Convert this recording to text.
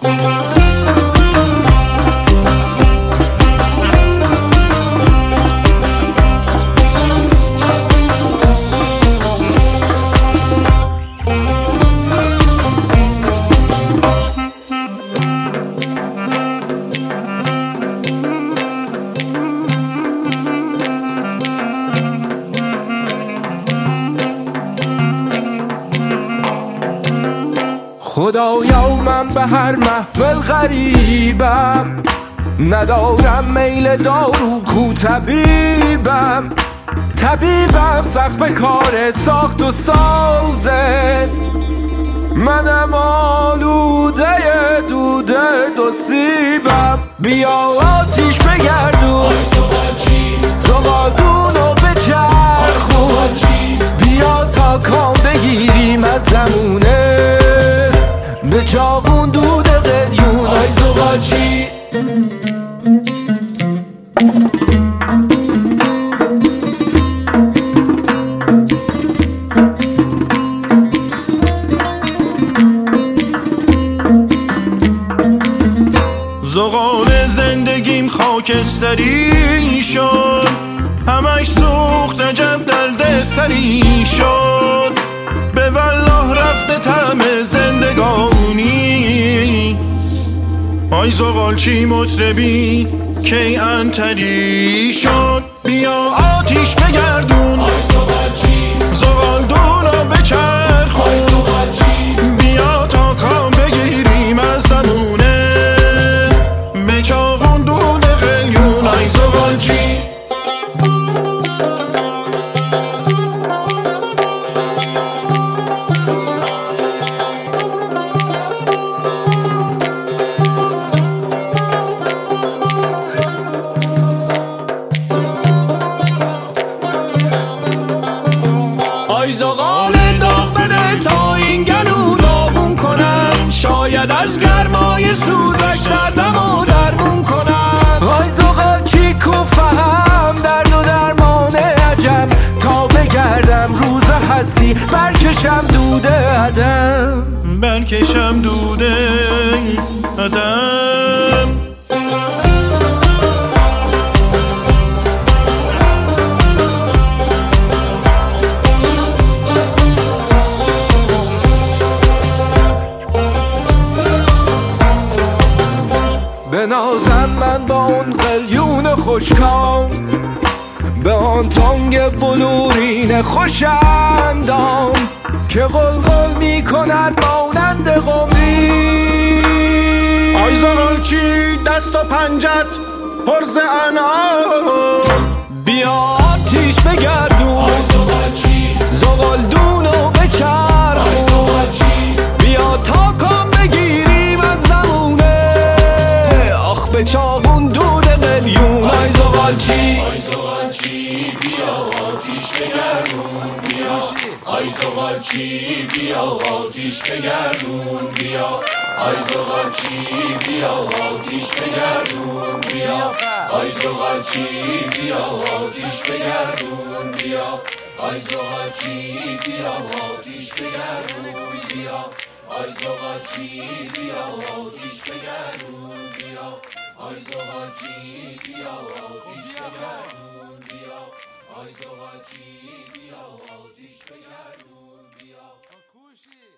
خدایا من به هر محفل غریبم، ندارم میل دارو کو طبیبم سخت به کار ساخت و سازه، منم آلوده دوده دو سیبم. بیا آتیش بگردون زغالدونو بچرخون، بیا تا کام بگیریم از زمونه به جاغون دود قلیون. آی زغالچی زغال زندگیم خاکستری شد، همش سوخت عجب درد سری شد، به والله رفته طعم زندگانی. آی زغالچی مطربی کی انتری شد، بیا آتیش بگردون زغالدونو بچرخون، بیا تا کام بگیریم از زمونه به چاقون دود قلیون. آی زغالچی آی زغال داغ بده تا این گلو داغون کنم، شاید از گرمای سوزش دردمو درمون کنم. آی زغالچی کو فهم درد و درمان عجم، تا بگردم روز هستی برکشم دوده عدم، برکشم دوده عدم. بنازم من با اون قلیون خوشکام، به آن تانگ بلورین خوشندام که قلقل می کند مانند قمری. آی زغالچی دست و پنجت پر ز انعام، بیا آتیش بگردون زغالدونو بچرخون، بیا تا کام بگیریم از زمونه آخ به چاقون دود قلیون. آی زغالچی بیا آتیش بگردون بیا، آی زغالچی بیا آتیش بگردون بیا، آی زغالچی بیا آتیش بگردون بیا، آی زغالچی بیا آتیش بگردون بیا، آی زغالچی بیا آتیش بگردون بیا، آی زغالچی بیا آتیش بگردون بیا، آی زغالچی بیا آتیش بگردون بیا، آی زغالچی بیا آتیش بگردون بیا.